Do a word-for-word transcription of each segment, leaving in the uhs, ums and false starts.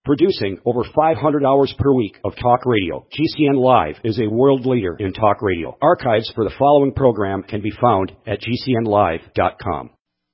Producing over five hundred hours per week of talk radio, G C N Live is a world leader in talk radio. Archives for the following program can be found at G C N live dot com.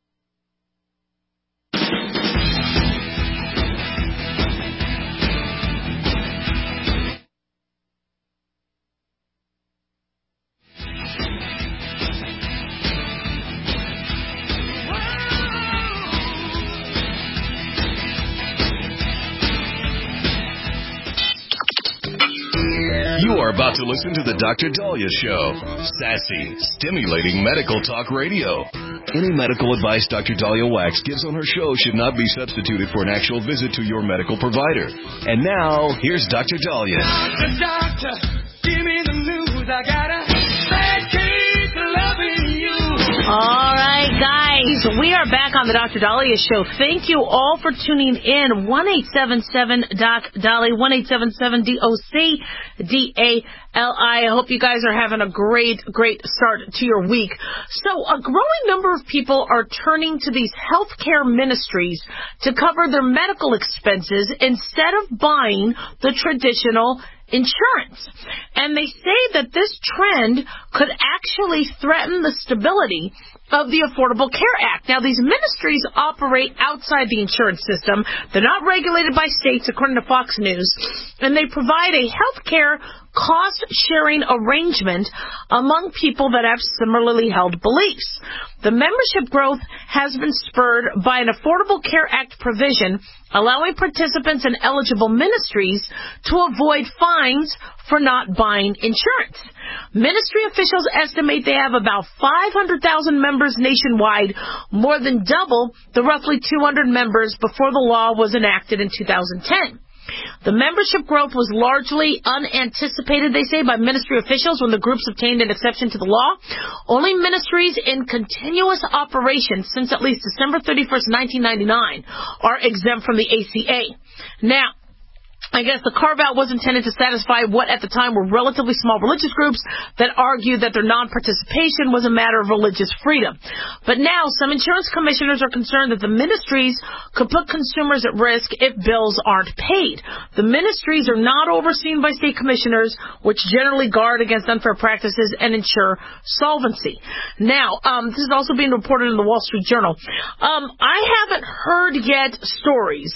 You are about to listen to the Doctor Daliah Show. Sassy, stimulating medical talk radio. Any medical advice Doctor Daliah Wax gives on her show should not be substituted for an actual visit to your medical provider. And now, here's Doctor Daliah. Doctor, doctor, give me the news. I got a bad case of loving you. All right, guys, we are back on the Doctor Daliah Show. Thank you all for tuning in. one eight seven seven Doc Daliah, one eight seven seven D O C D A L I. I hope you guys are having a great, great start to your week. So a growing number of people are turning to these healthcare ministries to cover their medical expenses instead of buying the traditional insurance. And they say that this trend could actually threaten the stability of the Affordable Care Act. Now, these ministries operate outside the insurance system. They're not regulated by states, according to Fox News, and they provide a health care cost-sharing arrangement among people that have similarly held beliefs. The membership growth has been spurred by an Affordable Care Act provision allowing participants in eligible ministries to avoid fines for not buying insurance. Ministry officials estimate they have about five hundred thousand members nationwide, more than double the roughly two hundred members before the law was enacted in two thousand ten. The membership growth was largely unanticipated, they say, by ministry officials when the groups obtained an exception to the law. Only ministries in continuous operation since at least December thirty-first, nineteen ninety-nine are exempt from the A C A. Now, I guess the carve-out was intended to satisfy what at the time were relatively small religious groups that argued that their non-participation was a matter of religious freedom. But now some insurance commissioners are concerned that the ministries could put consumers at risk if bills aren't paid. The ministries are not overseen by state commissioners, which generally guard against unfair practices and ensure solvency. Now, um, this is also being reported in the Wall Street Journal. Um, I haven't heard yet stories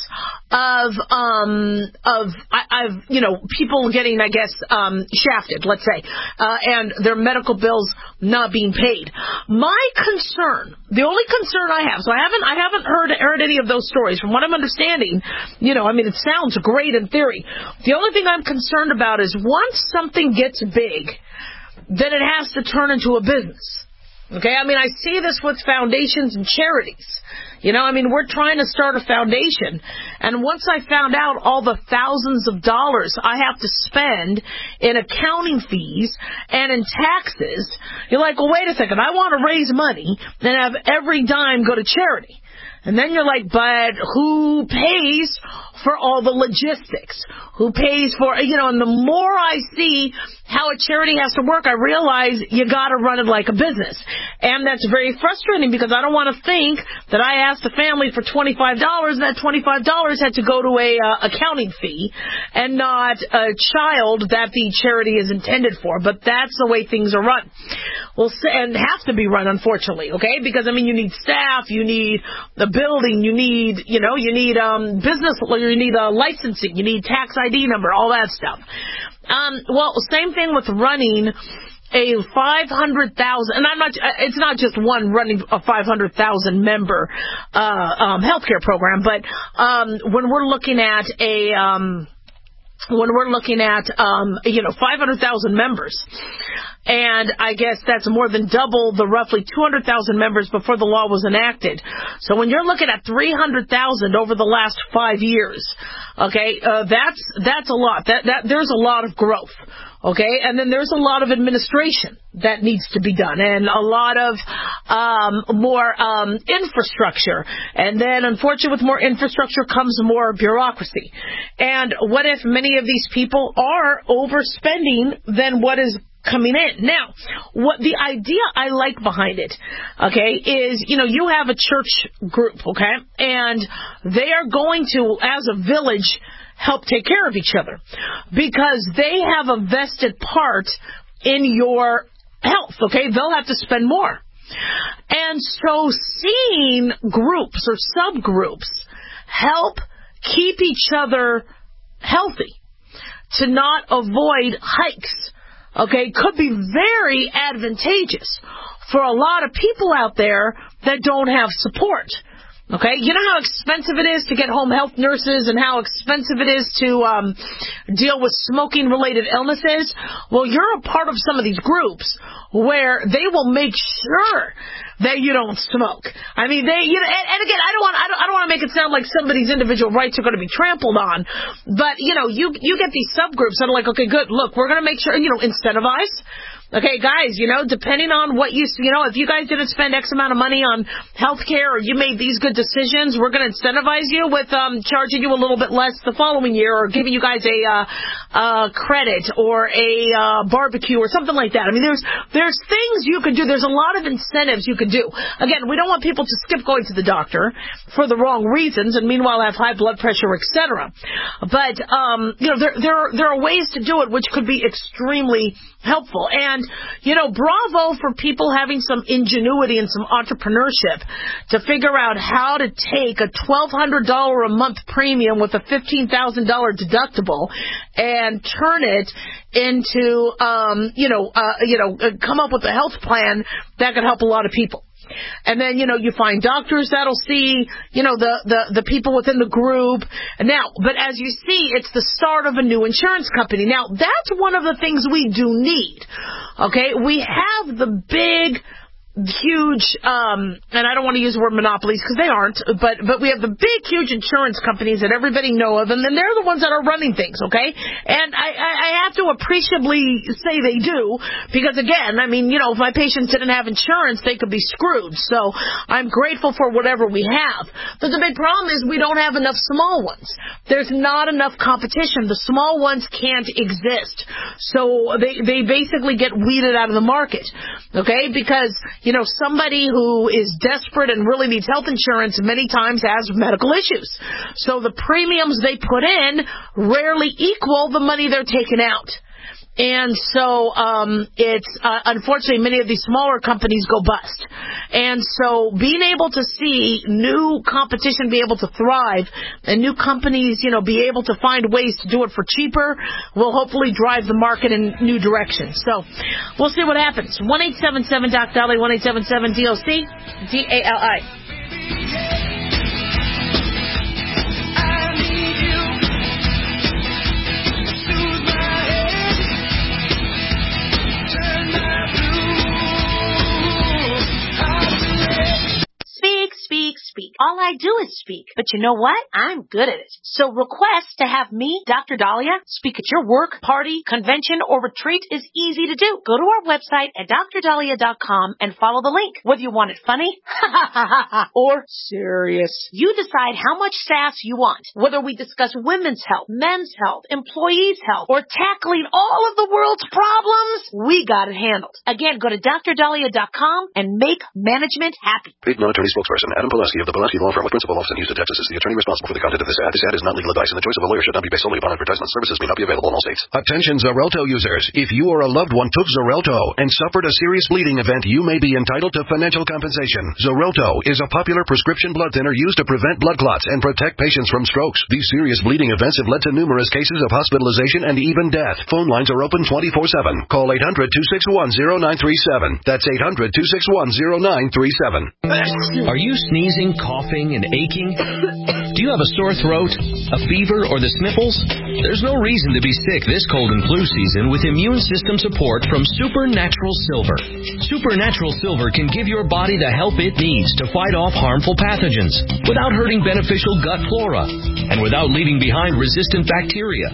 of um, of I, I've, you know, people getting, I guess, um, shafted, let's say, uh, and their medical bills not being paid. My concern, the only concern I have, so I haven't, I haven't heard, heard any of those stories. From what I'm understanding, you know, I mean, it sounds great in theory. The only thing I'm concerned about is once something gets big, then it has to turn into a business. Okay, I mean, I see this with foundations and charities. You know, I mean, we're trying to start a foundation, and once I found out all the thousands of dollars I have to spend in accounting fees and in taxes, you're like, well, wait a second, I want to raise money and have every dime go to charity. And then you're like, but who pays for all the logistics? Who pays for, you know, and the more I see how a charity has to work, I realize you got to run it like a business. And that's very frustrating because I don't want to think that I asked the family for twenty-five dollars and that twenty-five dollars had to go to a uh, accounting fee and not a child that the charity is intended for. But that's the way things are run. Well, and have to be run, unfortunately, okay? Because, I mean, you need staff, you need the building, you need, you know, you need um business, you need uh, licensing, you need tax I D number, all that stuff. Um, well, same thing with running a five hundred thousand, and I'm not, it's not just one running a five hundred thousand member uh, um, healthcare program, but um, when we're looking at a, um, when we're looking at, um, you know, five hundred thousand members, and I guess that's more than double the roughly two hundred thousand members before the law was enacted. So when you're looking at three hundred thousand over the last five years, okay, uh, that's that's a lot. That that there's a lot of growth. Okay, and then there's a lot of administration that needs to be done, and a lot of um, more um, infrastructure. And then, unfortunately, with more infrastructure comes more bureaucracy. And what if many of these people are overspending than what is coming in. Now, what the idea I like behind it, okay, is, you know, you have a church group, okay, and they are going to, as a village, help take care of each other because they have a vested part in your health, okay? They'll have to spend more. And so seeing groups or subgroups help keep each other healthy to not avoid hikes, okay, could be very advantageous for a lot of people out there that don't have support. Okay, you know how expensive it is to get home health nurses and how expensive it is to um, deal with smoking-related illnesses? Well, you're a part of some of these groups where they will make sure that you don't smoke. I mean, they, you know, and, and again, I don't want, I don't, I don't want to make it sound like somebody's individual rights are going to be trampled on, but you know, you you get these subgroups that are like, okay, good, look, we're going to make sure, you know, incentivize. Okay, guys, you know, depending on what you, you know, if you guys didn't spend X amount of money on health care or you made these good decisions, we're going to incentivize you with um, charging you a little bit less the following year or giving you guys a uh, uh, credit or a uh, barbecue or something like that. I mean, there's there's things you can do. There's a lot of incentives you can do. Again, we don't want people to skip going to the doctor for the wrong reasons and meanwhile have high blood pressure, et cetera. But, um, you know, there, there, are, there are ways to do it which could be extremely helpful. And, you know, bravo for people having some ingenuity and some entrepreneurship to figure out how to take a twelve hundred dollars a month premium with a fifteen thousand dollars deductible and turn it into, um, you know, uh, you know, uh, come up with a health plan that could help a lot of people. And then, you know, you find doctors that'll see, you know, the, the, the people within the group. Now, but as you see, it's the start of a new insurance company. Now, that's one of the things we do need. Okay? We have the big, huge, um, and I don't want to use the word monopolies because they aren't, but, but we have the big, huge insurance companies that everybody know of, and then they're the ones that are running things, okay? And I, I, I have to appreciably say they do, because again, I mean, you know, if my patients didn't have insurance, they could be screwed. So I'm grateful for whatever we have. But the big problem is we don't have enough small ones. There's not enough competition. The small ones can't exist. So they, they basically get weeded out of the market, okay? Because, you know, somebody who is desperate and really needs health insurance many times has medical issues. So the premiums they put in rarely equal the money they're taking out. And so um, it's, uh, unfortunately, many of these smaller companies go bust. And so being able to see new competition be able to thrive and new companies, you know, be able to find ways to do it for cheaper will hopefully drive the market in new directions. So we'll see what happens. one eight seven seven doc Dolly, one eight seven seven D O C D A L I. Speak, speak. All I do is speak. But you know what? I'm good at it. So request to have me, Doctor Dahlia, speak at your work, party, convention, or retreat is easy to do. Go to our website at dr dahlia dot com and follow the link. Whether you want it funny or serious, you decide how much sass you want. Whether we discuss women's health, men's health, employees' health, or tackling all of the world's problems, we got it handled. Again, go to dr dahlia dot com and make management happy. Paid non-attorney spokesperson Adam Pulaski of the Pulaski Law Firm with principal office in Houston, Texas is the attorney responsible for the content of this ad. This ad is not legal advice, and the choice of a lawyer should not be based solely upon advertisement. Services may not be available in all states. Attention Xarelto users. If you or a loved one took Xarelto and suffered a serious bleeding event, you may be entitled to financial compensation. Xarelto is a popular prescription blood thinner used to prevent blood clots and protect patients from strokes. These serious bleeding events have led to numerous cases of hospitalization and even death. Phone lines are open twenty-four seven. Call eight hundred, two six one, zero nine three seven. That's eight hundred, two six one, zero nine three seven. Are you sneezing, coughing, and aching? Do you have a sore throat, a fever, or the sniffles? There's no reason to be sick this cold and flu season with immune system support from Supernatural Silver. Supernatural Silver can give your body the help it needs to fight off harmful pathogens without hurting beneficial gut flora and without leaving behind resistant bacteria.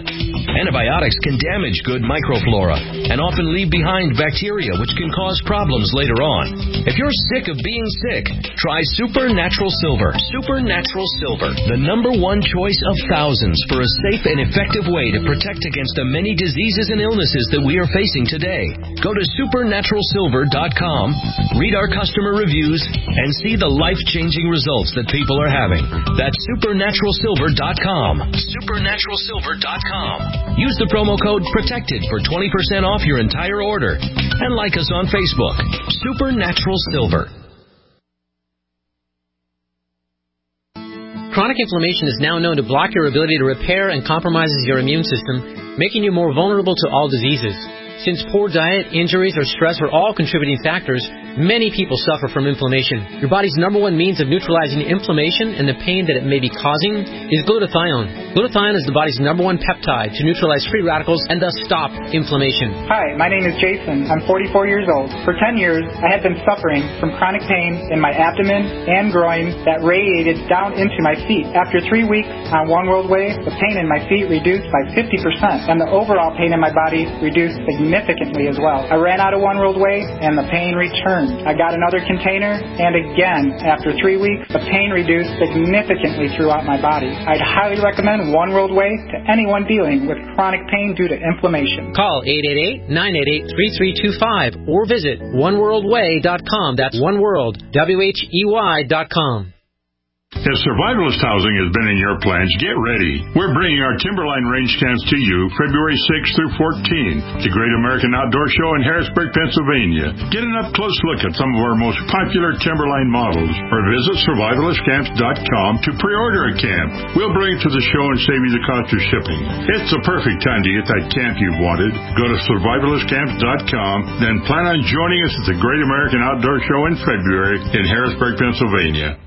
Antibiotics can damage good microflora and often leave behind bacteria, which can cause problems later on. If you're sick of being sick, try Supernatural Silver. Supernatural Silver, the number one choice of thousands for a safe and effective way to protect against the many diseases and illnesses that we are facing today. Go to supernatural silver dot com, read our customer reviews, and see the life-changing results that people are having. That's supernatural silver dot com. supernatural silver dot com. Use the promo code PROTECTED for twenty percent off your entire order. And like us on Facebook. Supernatural Silver. Chronic inflammation is now known to block your ability to repair and compromises your immune system, making you more vulnerable to all diseases. Since poor diet, injuries, or stress are all contributing factors, many people suffer from inflammation. Your body's number one means of neutralizing inflammation and the pain that it may be causing is glutathione. Glutathione is the body's number one peptide to neutralize free radicals and thus stop inflammation. Hi, my name is Jason. I'm forty-four years old. For ten years, I had been suffering from chronic pain in my abdomen and groin that radiated down into my feet. After three weeks on One World Way, the pain in my feet reduced by fifty percent and the overall pain in my body reduced significantly as well. I ran out of One World Way and the pain returned. I got another container and again, after three weeks, the pain reduced significantly throughout my body. I'd highly recommend One World Way to anyone dealing with chronic pain due to inflammation. Call eight eight eight, nine eight eight, three three two five or visit one world way dot com. That's one world, W H E Y dot com. If survivalist housing has been in your plans, get ready. We're bringing our Timberline range camps to you February sixth through fourteenth, the Great American Outdoor Show in Harrisburg, Pennsylvania. Get an up-close look at some of our most popular Timberline models or visit survivalist camps dot com to pre-order a camp. We'll bring it to the show and save you the cost of shipping. It's the perfect time to get that camp you've wanted. Go to survivalist camps dot com, then plan on joining us at the Great American Outdoor Show in February in Harrisburg, Pennsylvania.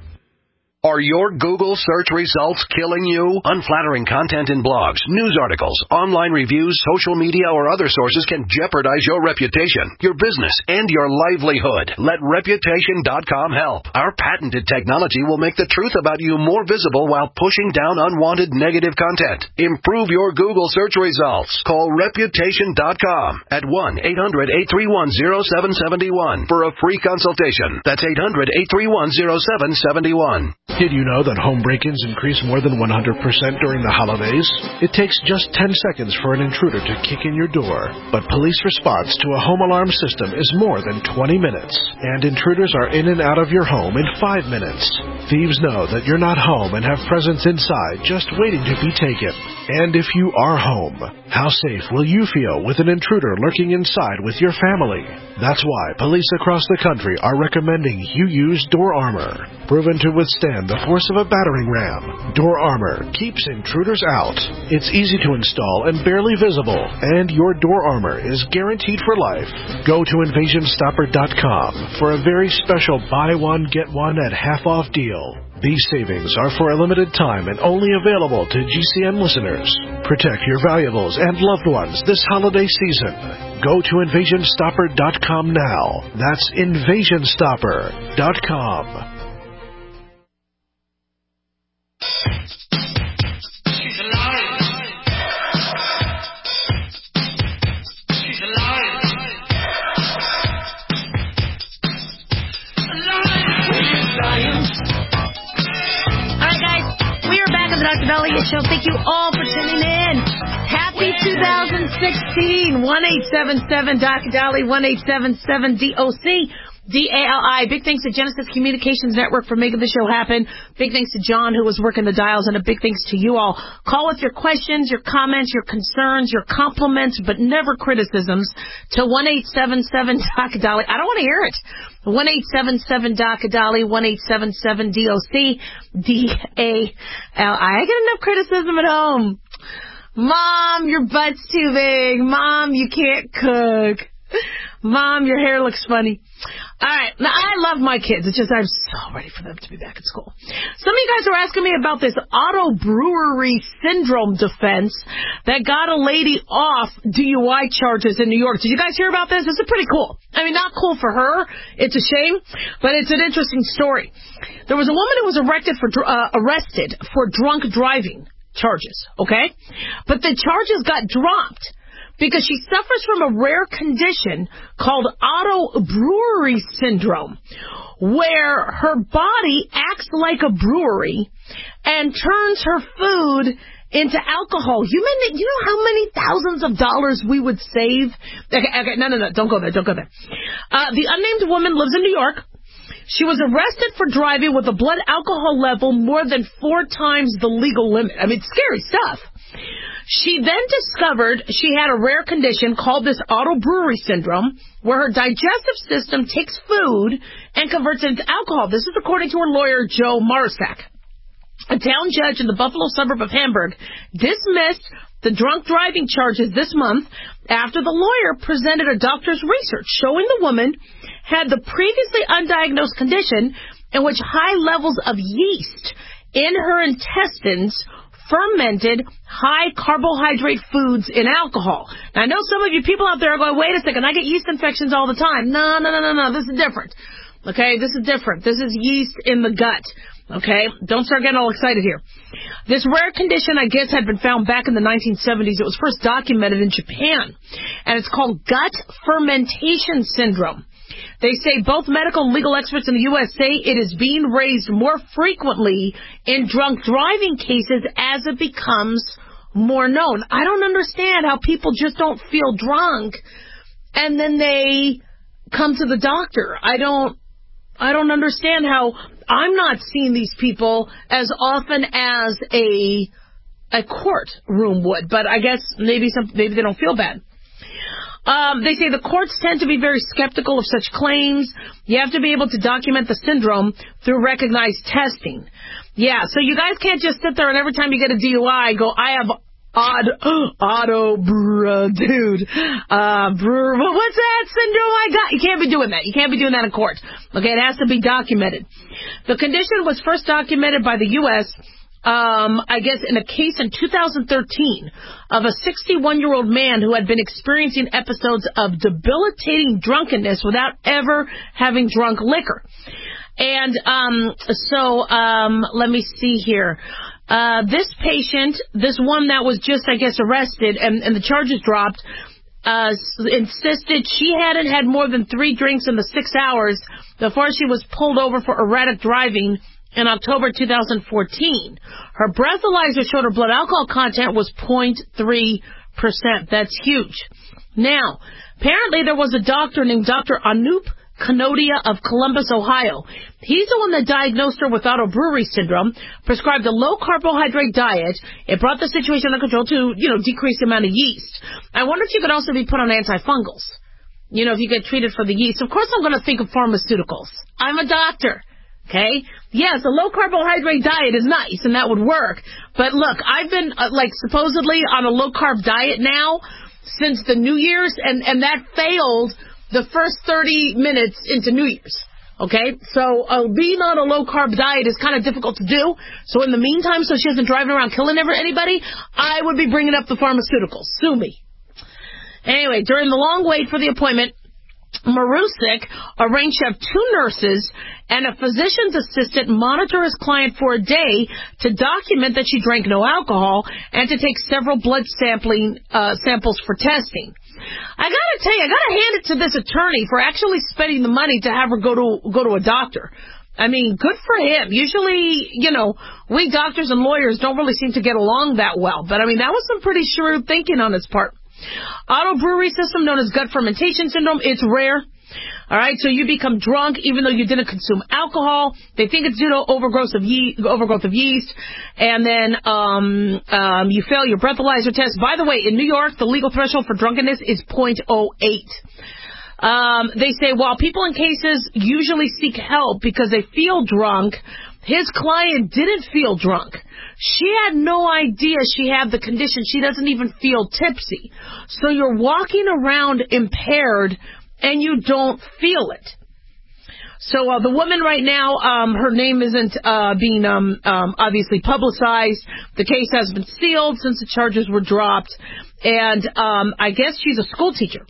Are your Google search results killing you? Unflattering content in blogs, news articles, online reviews, social media, or other sources can jeopardize your reputation, your business, and your livelihood. Let reputation dot com help. Our patented technology will make the truth about you more visible while pushing down unwanted negative content. Improve your Google search results. Call reputation dot com at one eight hundred, eight three one, zero seven seven one for a free consultation. That's eight hundred, eight three one, zero seven seven one. Did you know that home break-ins increase more than one hundred percent during the holidays? It takes just ten seconds for an intruder to kick in your door, but police response to a home alarm system is more than twenty minutes, and intruders are in and out of your home in five minutes. Thieves know that you're not home and have presents inside just waiting to be taken. And if you are home, how safe will you feel with an intruder lurking inside with your family? That's why police across the country are recommending you use Door Armor. Proven to withstand the force of a battering ram, Door Armor keeps intruders out. It's easy to install and barely visible, and your Door Armor is guaranteed for life. Go to invasion stopper dot com for a very special buy one, get one at half-off deal. These savings are for a limited time and only available to G C N listeners. Protect your valuables and loved ones this holiday season. Go to invasion stopper dot com now. That's invasion stopper dot com. She's alive. She's alive. Alive. Alright guys, we are back on the Doctor Dahlia Show. Thank you all for tuning in. Happy two thousand sixteen. one eight seven seven Doctor Dali, one eight seven seven D O C. D A L I. Big thanks to Genesis Communications Network for making the show happen. Big thanks to John, who was working the dials, and a big thanks to you all. Call with your questions, your comments, your concerns, your compliments, but never criticisms to one eight seven seven Doctor Dali. I don't want to hear it. one eight seven seven Doctor Dali, one eight seven seven D O C, D A L I. I get enough criticism at home. Mom, your butt's too big. Mom, you can't cook. Mom, your hair looks funny. All right. Now, I love my kids. It's just I'm so ready for them to be back at school. Some of you guys are asking me about this auto brewery syndrome defense that got a lady off D U I charges in New York. Did you guys hear about this? This is pretty cool. I mean, not cool for her. It's a shame, but it's an interesting story. There was a woman who was arrested for, uh, arrested for drunk driving. charges, okay? But the charges got dropped because she suffers from a rare condition called auto brewery syndrome, where her body acts like a brewery and turns her food into alcohol. You mean, you know how many thousands of dollars we would save? Okay, okay, no, no, no, don't go there, don't go there. Uh, the unnamed woman lives in New York. She was arrested for driving with a blood alcohol level more than four times the legal limit. I mean, scary stuff. She then discovered she had a rare condition called this auto brewery syndrome, where her digestive system takes food and converts it into alcohol. This is according to her lawyer, Joe Marasak. A town judge in the Buffalo suburb of Hamburg dismissed the drunk driving charges this month after the lawyer presented a doctor's research showing the woman had the previously undiagnosed condition in which high levels of yeast in her intestines fermented high carbohydrate foods in alcohol. Now, I know some of you people out there are going, wait a second, I get yeast infections all the time. No, no, no, no, no, this is different. Okay, this is different. This is yeast in the gut. Okay, don't start getting all excited here. This rare condition, I guess, had been found back in the nineteen seventies. It was first documented in Japan, and it's called gut fermentation syndrome. They say both medical and legal experts in the U S say it is being raised more frequently in drunk driving cases as it becomes more known. I don't understand how people just don't feel drunk and then they come to the doctor. I don't, I don't understand how I'm not seeing these people as often as a, a courtroom would, but I guess maybe some, maybe they don't feel bad. Um, they say the courts tend to be very skeptical of such claims. You have to be able to document the syndrome through recognized testing. Yeah, so you guys can't just sit there and every time you get a D U I go, I have odd, auto, bruh, dude, uh, bruh, what's that syndrome I got? You can't be doing that. You can't be doing that in court. Okay, it has to be documented. The condition was first documented by the U S Um, I guess in a case in two thousand thirteen of a sixty-one-year-old man who had been experiencing episodes of debilitating drunkenness without ever having drunk liquor. And um, so um, let me see here. Uh, this patient, this one that was just, I guess, arrested and, and the charges dropped, uh, insisted she hadn't had more than three drinks in the six hours before she was pulled over for erratic driving in October two thousand fourteen. Her breathalyzer showed her blood alcohol content was zero point three percent. That's huge. Now, apparently there was a doctor named Doctor Anup Kanodia of Columbus, Ohio. He's the one that diagnosed her with auto brewery syndrome, prescribed a low-carbohydrate diet. It brought the situation under control to, you know, decrease the amount of yeast. I wonder if you could also be put on antifungals. You know, if you get treated for the yeast. Of course I'm going to think of pharmaceuticals. I'm a doctor. Okay? Yes, a low-carbohydrate diet is nice, and that would work. But look, I've been, uh, like, supposedly on a low-carb diet now since the New Year's, and, and that failed the first thirty minutes into New Year's. Okay? So uh, being on a low-carb diet is kind of difficult to do. So in the meantime, so she isn't driving around killing ever anybody, I would be bringing up the pharmaceuticals. Sue me. Anyway, during the long wait for the appointment, Marusik arranged to have two nurses and a physician's assistant monitor his client for a day to document that she drank no alcohol and to take several blood sampling uh, samples for testing. I gotta tell you, I gotta hand it to this attorney for actually spending the money to have her go to go to a doctor. I mean, good for him. Usually, you know, we doctors and lawyers don't really seem to get along that well. But, I mean, that was some pretty shrewd thinking on his part. Auto brewery system known as gut fermentation syndrome, it's rare. All right, so you become drunk even though you didn't consume alcohol. They think it's due to overgrowth of yeast, overgrowth of yeast, and then um, um, you fail your breathalyzer test. By the way, in New York, the legal threshold for drunkenness is zero point zero eight. Um, they say while people in cases usually seek help because they feel drunk, his client didn't feel drunk. She had no idea she had the condition. She doesn't even feel tipsy. So you're walking around impaired and you don't feel it. So uh, the woman right now, um, her name isn't uh, being um, um, obviously publicized. The case has been sealed since the charges were dropped. And um, I guess she's a school teacher.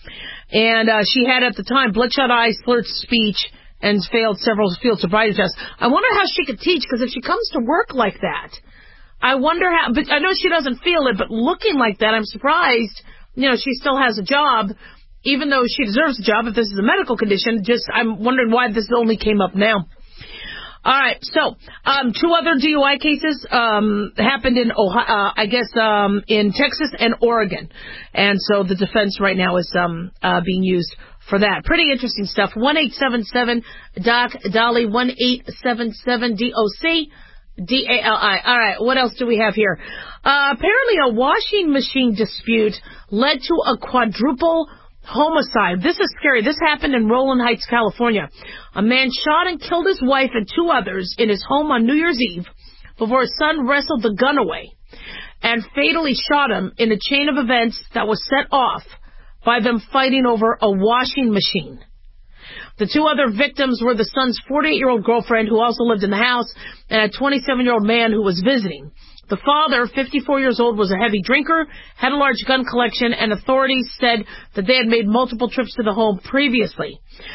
And uh, she had at the time bloodshot eyes, slurred speech, and failed several field sobriety tests. I wonder how she could teach, because if she comes to work like that, I wonder how, but I know she doesn't feel it, but looking like that, I'm surprised, you know, she still has a job, even though she deserves a job if this is a medical condition. Just, I'm wondering why this only came up now. All right, so um, two other D U I cases um, happened in Ohio, uh, I guess, um, in Texas and Oregon, and so the defense right now is um, uh, being used for that. Pretty interesting stuff. One eight seven seven Doc Dolly. One eight seven seven D O C D A L I. All right, what else do we have here? Uh, apparently, a washing machine dispute led to a quadruple homicide. This is scary. This happened in Rowland Heights, California. A man shot and killed his wife and two others in his home on New Year's Eve before his son wrestled the gun away and fatally shot him in a chain of events that was set off by them fighting over a washing machine. The two other victims were the son's forty-eight-year-old girlfriend, who also lived in the house, and a twenty-seven-year-old man who was visiting. The father, fifty-four years old, was a heavy drinker, had a large gun collection, and authorities said that they had made multiple trips to the home previously.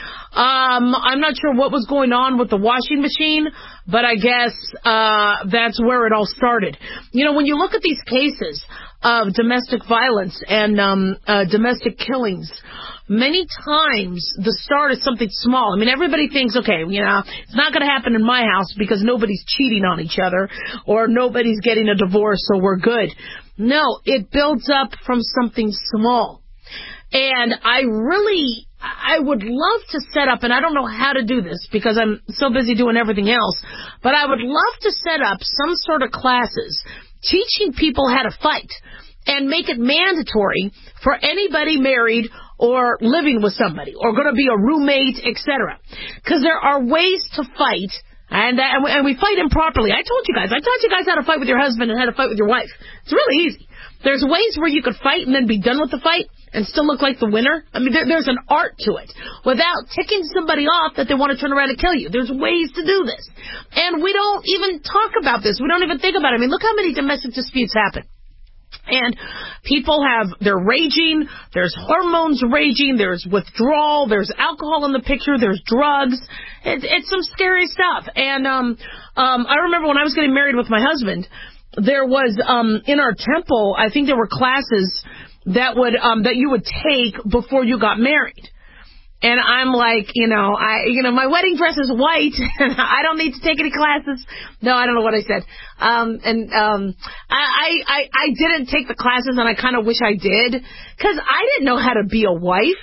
Um, I'm not sure what was going on with the washing machine, but I guess uh that's where it all started. You know, when you look at these cases of domestic violence and um uh domestic killings, many times the start is something small. I mean, everybody thinks, okay, you know, it's not going to happen in my house because nobody's cheating on each other or nobody's getting a divorce, so we're good. No, it builds up from something small. And I really, I would love to set up, and I don't know how to do this because I'm so busy doing everything else, but I would love to set up some sort of classes teaching people how to fight and make it mandatory for anybody married or living with somebody or going to be a roommate, et cetera. Because there are ways to fight, and, uh, and we fight improperly. I told you guys, I taught you guys how to fight with your husband and how to fight with your wife. It's really easy. There's ways where you could fight and then be done with the fight and still look like the winner. I mean, there, there's an art to it without ticking somebody off that they want to turn around and kill you. There's ways to do this. And we don't even talk about this. We don't even think about it. I mean, look how many domestic disputes happen. And people have, they're raging, there's hormones raging, there's withdrawal, there's alcohol in the picture, there's drugs. It, it's some scary stuff. And um, um, I remember when I was getting married with my husband, there was, um, in our temple, I think there were classes that would, um, that you would take before you got married. And I'm like, you know, I, you know, my wedding dress is white, and I don't need to take any classes. No, I don't know what I said. Um, and um, I, I, I didn't take the classes, and I kind of wish I did, because I didn't know how to be a wife.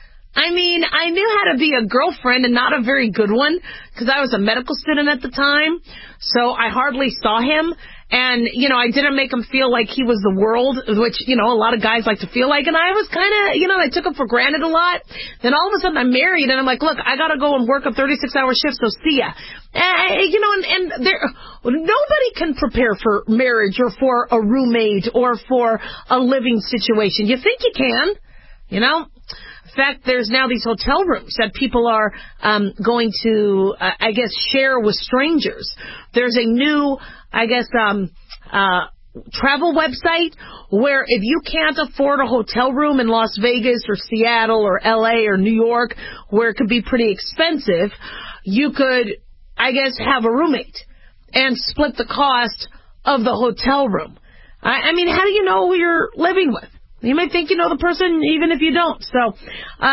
I mean, I knew how to be a girlfriend, and not a very good one, because I was a medical student at the time, so I hardly saw him. And, you know, I didn't make him feel like he was the world, which, you know, a lot of guys like to feel like. And I was kind of, you know, I took him for granted a lot. Then all of a sudden I'm married, and I'm like, look, I got to go and work a thirty-six hour shift, so see ya. And, you know, and, and there, nobody can prepare for marriage or for a roommate or for a living situation. You think you can, you know? In fact, there's now these hotel rooms that people are um, going to, uh, I guess, share with strangers. There's a new, I guess, um, uh, travel website where if you can't afford a hotel room in Las Vegas or Seattle or L A or New York, where it could be pretty expensive, you could, I guess, have a roommate and split the cost of the hotel room. I, I mean, how do you know who you're living with? You may think you know the person even if you don't. So, um,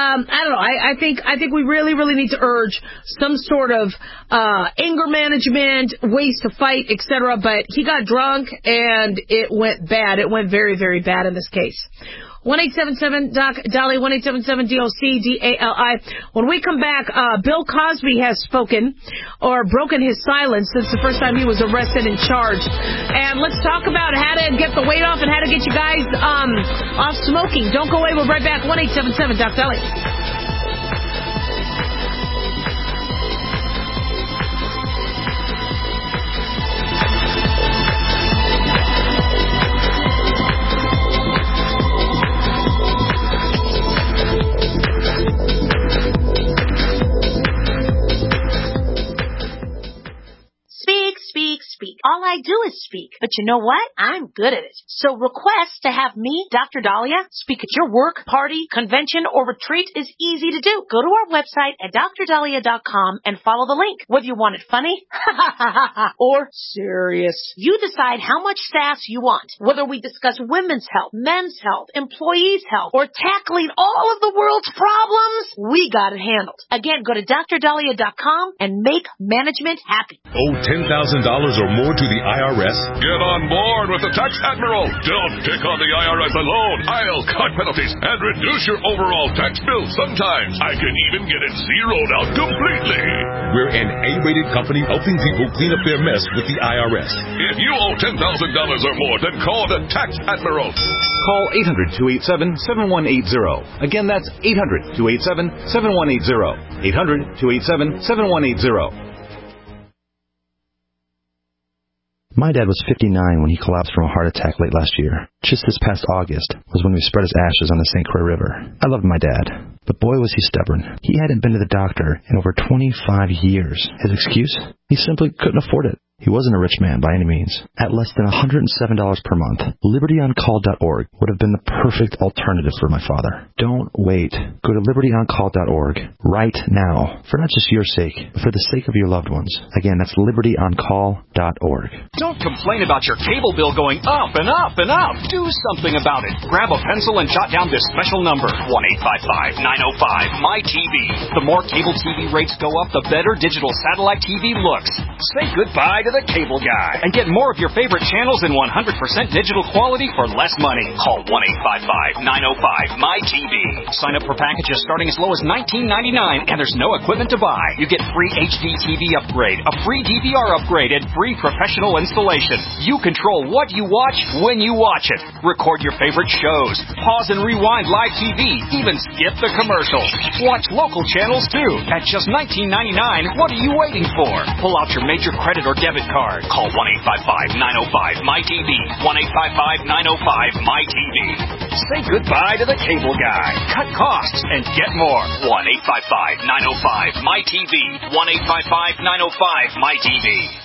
I don't know. I, I think I think we really, really need to urge some sort of uh, anger management, ways to fight, et cetera. But he got drunk, and it went bad. It went very, very bad in this case. one eight seven seven Doc Dolly, one eight seven seven D O C D A L I. When we come back, uh, Bill Cosby has spoken or broken his silence since the first time he was arrested and charged. And let's talk about how to get the weight off and how to get you guys um, off smoking. Don't go away. We're right back. one eight seven seven Doc Dolly. All I do to speak. But you know what? I'm good at it. So request to have me, Doctor Dahlia, speak at your work, party, convention, or retreat is easy to do. Go to our website at dr dahlia dot com and follow the link. Whether you want it funny or serious, you decide how much sass you want. Whether we discuss women's health, men's health, employees' health, or tackling all of the world's problems, we got it handled. Again, go to dr dahlia dot com and make management happy. Owe ten thousand dollars or more to the I R S? Get on board with the Tax Admiral. Don't pick on the I R S alone. I'll cut penalties and reduce your overall tax bill. Sometimes I can even get it zeroed out completely. We're an A-rated company helping people clean up their mess with the I R S. If you owe ten thousand dollars or more, then call the Tax Admiral. Call eight hundred, two eight seven, seven one eight zero. Again, that's eight hundred, two eight seven, seven one eight zero. eight hundred, two eight seven, seven one eight zero. My dad was fifty-nine when he collapsed from a heart attack late last year. Just this past August was when we spread his ashes on the Saint Croix River. I loved my dad, but boy was he stubborn. He hadn't been to the doctor in over twenty-five years. His excuse? He simply couldn't afford it. He wasn't a rich man by any means. At less than one hundred seven dollars per month, liberty on call dot org would have been the perfect alternative for my father. Don't wait. Go to liberty on call dot org right now, for not just your sake, but for the sake of your loved ones. Again, that's liberty on call dot org. Don't complain about your cable bill going up and up and up. Do something about it. Grab a pencil and jot down this special number, one eight five five, nine oh five, M Y T V. The more cable T V rates go up, the better digital satellite T V looks. Say goodbye to the cable guy and get more of your favorite channels in one hundred percent digital quality for less money. Call one eight five five, nine oh five, M Y T V. Sign up for packages starting as low as nineteen ninety-nine, and there's no equipment to buy. You get free H D T V upgrade, a free D V R upgrade, and free professional installation. You control what you watch when you watch it. Record your favorite shows. Pause and rewind live T V. Even skip the commercials. Watch local channels too. At just nineteen ninety-nine, what are you waiting for? Pull out your major credit or debit card. Call one eight five five, nine oh five, M Y T V. one eight five five, nine oh five, M Y T V. Say goodbye to the cable guy. Cut costs and get more. one eight five five, nine oh five, M Y T V. one eight five five, nine oh five, M Y T V.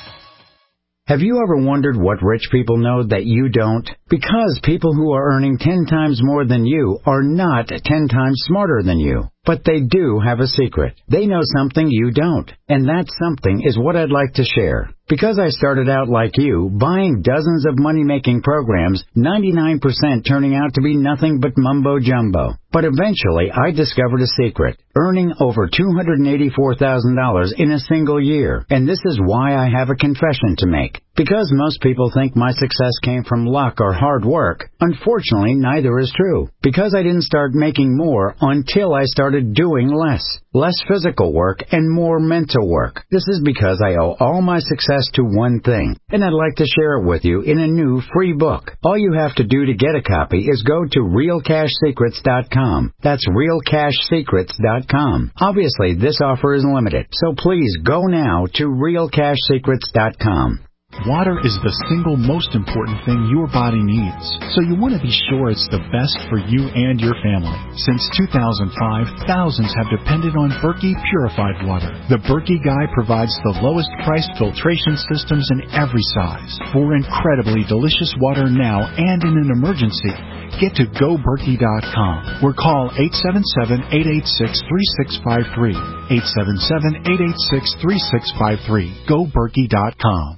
Have you ever wondered what rich people know that you don't? Because people who are earning ten times more than you are not ten times smarter than you. But they do have a secret. They know something you don't. And that something is what I'd like to share. Because I started out like you, buying dozens of money-making programs, ninety-nine percent turning out to be nothing but mumbo-jumbo. But eventually, I discovered a secret, earning over two hundred eighty-four thousand dollars in a single year. And this is why I have a confession to make. Because most people think my success came from luck or hard work, unfortunately, neither is true. Because I didn't start making more until I started doing less. Less physical work and more mental work. This is because I owe all my success to one thing, and I'd like to share it with you in a new free book. All you have to do to get a copy is go to real cash secrets dot com. That's real cash secrets dot com. Obviously, this offer is limited, so please go now to real cash secrets dot com. Water is the single most important thing your body needs, so you want to be sure it's the best for you and your family. Since two thousand five, thousands have depended on Berkey purified water. The Berkey Guy provides the lowest priced filtration systems in every size. For incredibly delicious water now and in an emergency, get to go berkey dot com or call eight seven seven, eight eight six, three six five three. eight seven seven, eight eight six, three six five three. go berkey dot com.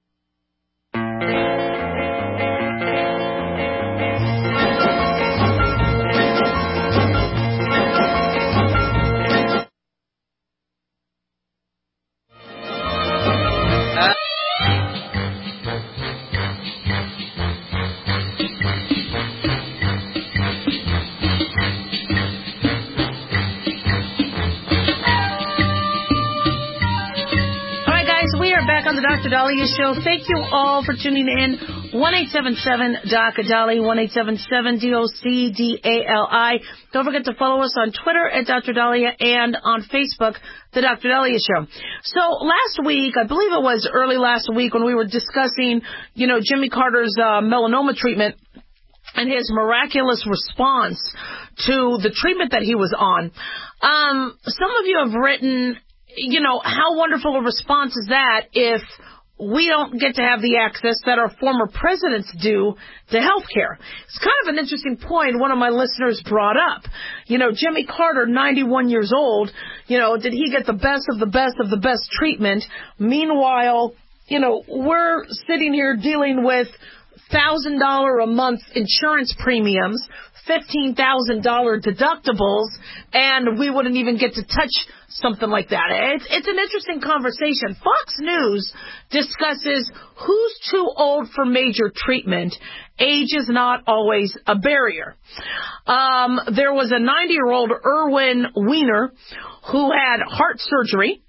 Doctor Dahlia Show. Thank you all for tuning in. one eight seven seven, D O C, Dali, one eight seven seven, D O C D A L I. Don't forget to follow us on Twitter at Doctor Dahlia and on Facebook, The Doctor Dahlia Show. So last week, I believe it was early last week when we were discussing, you know, Jimmy Carter's uh, melanoma treatment and his miraculous response to the treatment that he was on. Um, some of you have written, you know, how wonderful a response is that if we don't get to have the access that our former presidents do to health care. It's kind of an interesting point one of my listeners brought up. You know, Jimmy Carter, ninety-one years old, you know, did he get the best of the best of the best treatment? Meanwhile, you know, we're sitting here dealing with one thousand dollars a month insurance premiums, fifteen thousand dollars deductibles, and we wouldn't even get to touch something like that. It's, it's an interesting conversation. Fox News discusses who's too old for major treatment. Age is not always a barrier. Um, there was a ninety-year-old Irwin Weiner who had heart surgery.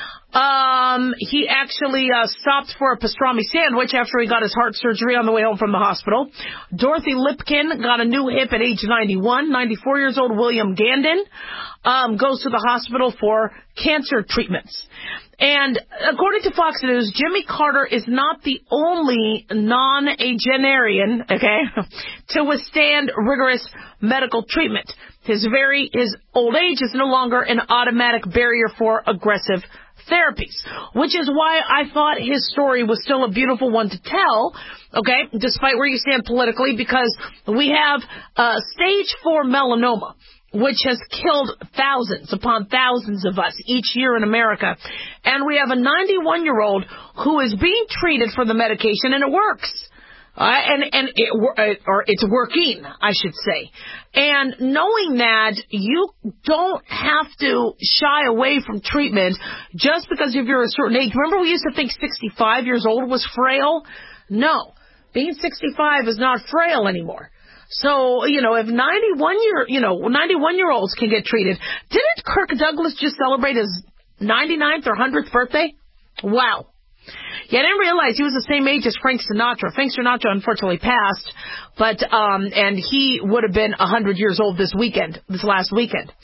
Um, he actually uh, stopped for a pastrami sandwich after he got his heart surgery on the way home from the hospital. Dorothy Lipkin got a new hip at age ninety-one. ninety-four years old William Gandon um, goes to the hospital for cancer treatments. And according to Fox News, Jimmy Carter is not the only non-agenarian, okay, to withstand rigorous medical treatment. His very his old age is no longer an automatic barrier for aggressive therapies, which is why I thought his story was still a beautiful one to tell, okay, despite where you stand politically, because we have uh, stage four melanoma, which has killed thousands upon thousands of us each year in America. And we have a ninety-one-year-old who is being treated for the medication, and it works. Uh, and and it, or it's working, I should say. And knowing that you don't have to shy away from treatment just because if you're a certain age. Remember we used to think sixty-five years old was frail? No. Being sixty-five is not frail anymore. So, you know, if ninety-one year, you know, ninety-one year olds can get treated. Didn't Kirk Douglas just celebrate his ninety-ninth or one hundredth birthday? Wow. Yeah, I didn't realize he was the same age as Frank Sinatra. Frank Sinatra unfortunately passed, but um, and he would have been one hundred years old this weekend, this last weekend.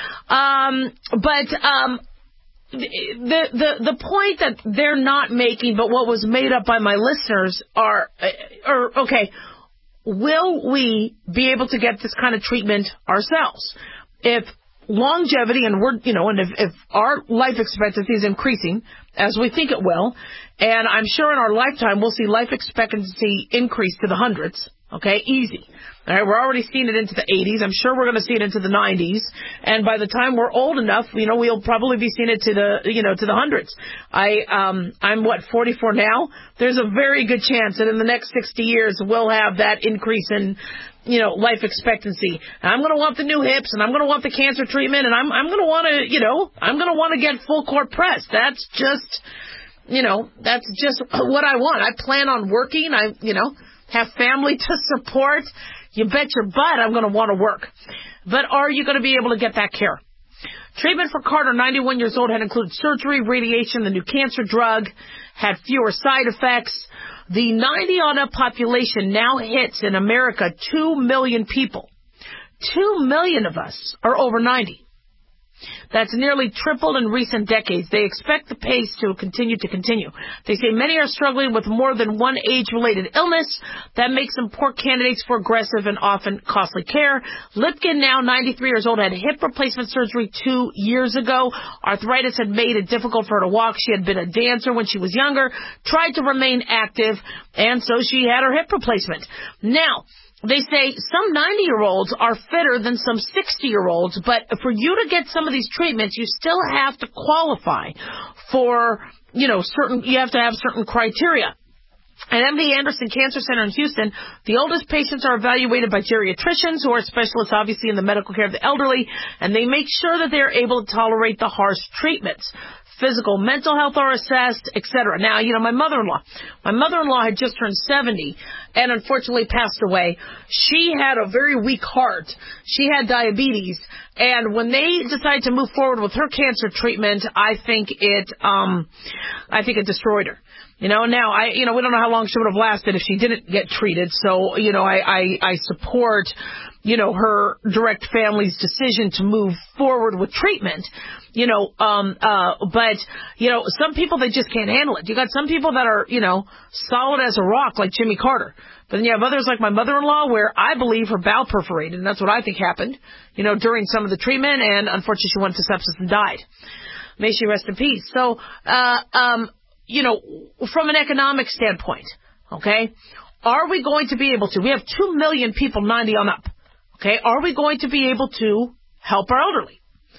Um, but um, the the the point that they're not making, but what was made up by my listeners are, or okay, will we be able to get this kind of treatment ourselves? If longevity and we're, you know, and if, if our life expectancy is increasing, as we think it will, and I'm sure in our lifetime we'll see life expectancy increase to the hundreds, okay, easy. All right, we're already seeing it into the eighties. I'm sure we're going to see it into the nineties, and by the time we're old enough, you know, we'll probably be seeing it to the, you know, to the hundreds. I, um, I'm what, forty-four now? There's a very good chance that in the next sixty years we'll have that increase in, you know, life expectancy. And I'm going to want the new hips, and I'm going to want the cancer treatment, and I'm, I'm going to want to, you know, I'm going to want to get full court press. That's just, you know, that's just what I want. I plan on working. I, you know, have family to support. You bet your butt I'm going to want to work. But are you going to be able to get that care? Treatment for Carter, ninety-one years old, had included surgery, radiation, the new cancer drug, had fewer side effects. The ninety on up population now hits in America two million people. two million of us are over ninety. That's nearly tripled in recent decades. They expect the pace to continue to continue. They say many are struggling with more than one age-related illness. That makes them poor candidates for aggressive and often costly care. Lipkin, now ninety-three years old, had hip replacement surgery two years ago. Arthritis had made it difficult for her to walk. She had been a dancer when she was younger, tried to remain active, and so she had her hip replacement. Now, they say some ninety-year-olds are fitter than some sixty-year-olds, but for you to get some of these treatments, you still have to qualify for, you know, certain, you have to have certain criteria. At M D Anderson Cancer Center in Houston, the oldest patients are evaluated by geriatricians, who are specialists, obviously, in the medical care of the elderly, and they make sure that they're able to tolerate the harsh treatments. Physical, mental health are assessed, et cetera. Now, you know, my mother-in-law, my mother-in-law had just turned seventy and unfortunately passed away. She had a very weak heart. She had diabetes. And when they decided to move forward with her cancer treatment, I think it, um, I think it destroyed her. You know, now, I, you know, we don't know how long she would have lasted if she didn't get treated. So, you know, I, I, I support, you know, her direct family's decision to move forward with treatment. You know, um, uh, but, you know, some people, they just can't handle it. You got some people that are, you know, solid as a rock, like Jimmy Carter. But then you have others like my mother-in-law, where I believe her bowel perforated, and that's what I think happened, you know, during some of the treatment, and unfortunately she went to sepsis and died. May she rest in peace. So, uh, um, you know, from an economic standpoint, okay, are we going to be able to, we have two million people ninety on up, okay, are we going to be able to help our elderly?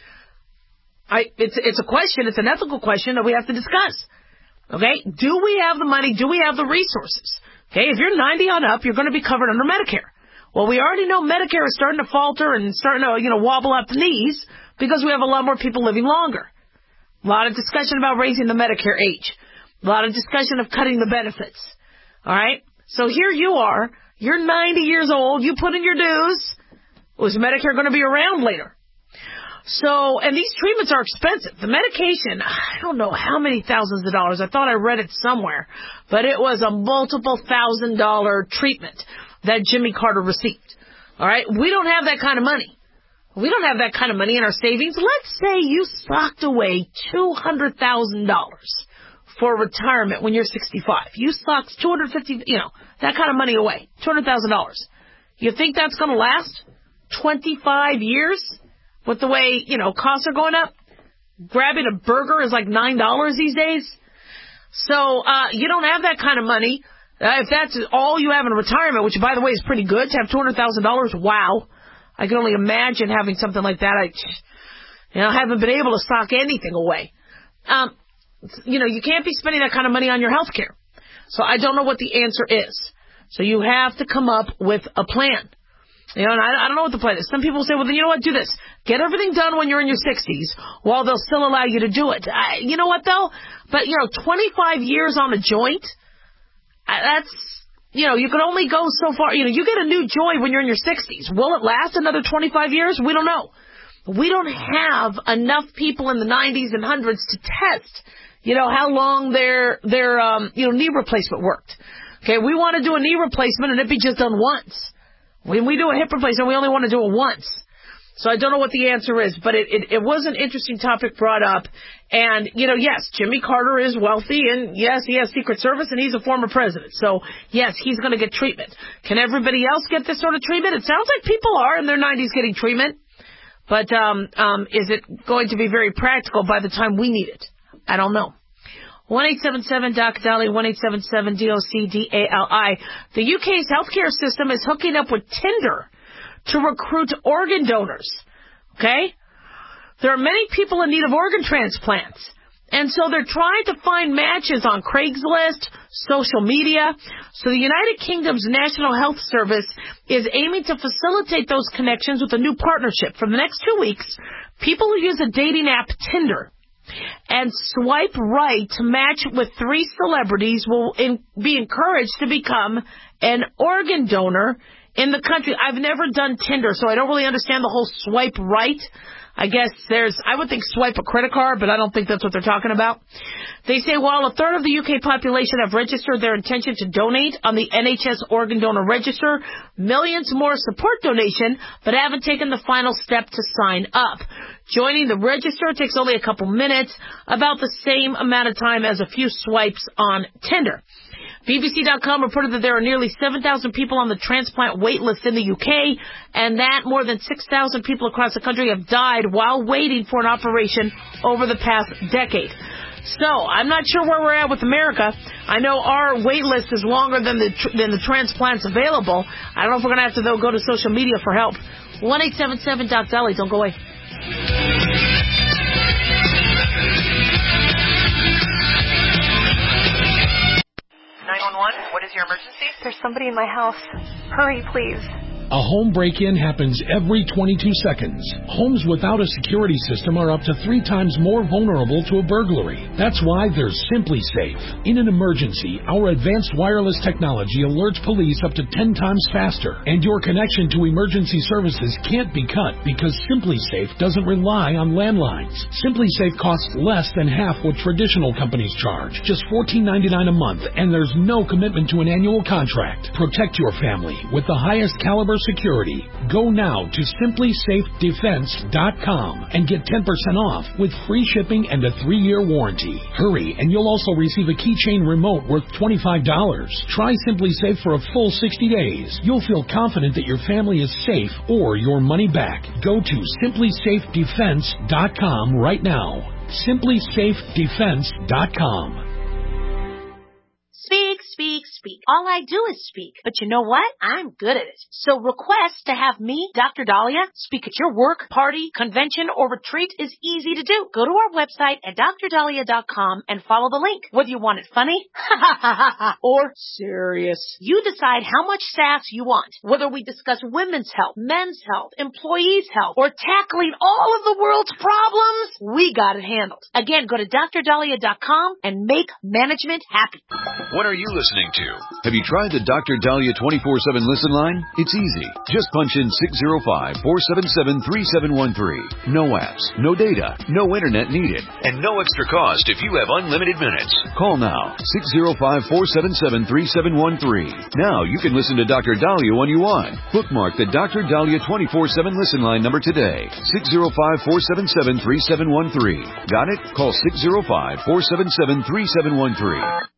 I, it's, it's a question, it's an ethical question that we have to discuss, okay? Do we have the money, do we have the resources? Okay, if you're ninety on up, you're going to be covered under Medicare. Well, we already know Medicare is starting to falter and starting to, you know, wobble at the knees because we have a lot more people living longer. A lot of discussion about raising the Medicare age. A lot of discussion of cutting the benefits. All right? So here you are. You're ninety years old. You put in your dues. Was Medicare going to be around later? So, and these treatments are expensive. The medication, I don't know how many thousands of dollars. I thought I read it somewhere. But it was a multiple thousand dollar treatment that Jimmy Carter received. All right? We don't have that kind of money. We don't have that kind of money in our savings. Let's say you socked away two hundred thousand dollars for retirement when you're sixty-five. You socked two hundred fifty, you know, that kind of money away, two hundred thousand dollars. You think that's going to last twenty-five years with the way, you know, costs are going up? Grabbing a burger is like nine dollars these days. So uh, you don't have that kind of money. Uh, if that's all you have in retirement, which, by the way, is pretty good, to have two hundred thousand dollars, wow. I can only imagine having something like that. I, you know, haven't been able to sock anything away. Um, you know, you can't be spending that kind of money on your health care. So I don't know what the answer is. So you have to come up with a plan. You know, and I, I don't know what the plan is. Some people say, well, then you know what, do this. Get everything done when you're in your sixties while they'll still allow you to do it. I, you know what, though? But, you know, twenty-five years on a joint, that's... You know, you can only go so far. You know, you get a new joy when you're in your sixties. Will it last another twenty-five years? We don't know. We don't have enough people in the nineties and hundreds to test, you know, how long their, their, um, you know, knee replacement worked. Okay, we want to do a knee replacement and it be just done once. When we do a hip replacement, we only want to do it once. So I don't know what the answer is, but it, it, it was an interesting topic brought up. And, you know, yes, Jimmy Carter is wealthy, and yes, he has Secret Service, and he's a former president. So, yes, he's going to get treatment. Can everybody else get this sort of treatment? It sounds like people are in their nineties getting treatment. But um, um, is it going to be very practical by the time we need it? I don't know. one eight seven seven D O C D A L I, one eight seven seven D O C D A L I. The U K's healthcare system is hooking up with Tinder to recruit organ donors, okay? There are many people in need of organ transplants, and so they're trying to find matches on Craigslist, social media. So the United Kingdom's National Health Service is aiming to facilitate those connections with a new partnership. For the next two weeks, people who use a dating app, Tinder, and swipe right to match with three celebrities will in, be encouraged to become an organ donor in the country. I've never done Tinder, so I don't really understand the whole swipe right. I guess there's, I would think swipe a credit card, but I don't think that's what they're talking about. They say while a third of the U K population have registered their intention to donate on the N H S organ donor register, millions more support donation, but haven't taken the final step to sign up. Joining the register takes only a couple minutes, about the same amount of time as a few swipes on Tinder. B B C dot com reported that there are nearly seven thousand people on the transplant wait list in the U K, and that more than six thousand people across the country have died while waiting for an operation over the past decade. So, I'm not sure where we're at with America. I know our wait list is longer than the tr- than the transplants available. I don't know if we're going to have to, though, go to social media for help. one eight seven seven D O C D A L I. Don't go away. nine one one, what is your emergency? There's somebody in my house. Hurry, please. A home break-in happens every twenty-two seconds. Homes without a security system are up to three times more vulnerable to a burglary. That's why there's SimpliSafe. In an emergency, our advanced wireless technology alerts police up to ten times faster, and your connection to emergency services can't be cut because SimpliSafe doesn't rely on landlines. SimpliSafe costs less than half what traditional companies charge, just fourteen ninety-nine a month, and there's no commitment to an annual contract. Protect your family with the highest caliber security. Go now to simply safe defense dot com and get ten percent off with free shipping and a three-year warranty. Hurry, and you'll also receive a keychain remote worth twenty-five dollars. Try SimpliSafe for a full sixty days. You'll feel confident that your family is safe or your money back. Go to simply safe defense dot com right now. simply safe defense dot com. speak, speak. All I do is speak. But you know what? I'm good at it. So request to have me, Doctor Dahlia, speak at your work, party, convention, or retreat is easy to do. Go to our website at D R dahlia dot com and follow the link. Whether you want it funny or serious, you decide how much sass you want. Whether we discuss women's health, men's health, employees' health, or tackling all of the world's problems, we got it handled. Again, go to D R dahlia dot com and make management happy. What are you listening to? Have you tried the Doctor Dahlia twenty-four seven listen line? It's easy. Just punch in six zero five, four seven seven, three seven one three. No apps, no data, no internet needed, and no extra cost if you have unlimited minutes. Call now, six zero five, four seven seven, three seven one three. Now you can listen to Doctor Dahlia when you want. Bookmark the Doctor Dahlia twenty-four seven listen line number today, six zero five, four seven seven, three seven one three. Got it? Call six zero five, four seven seven, three seven one three.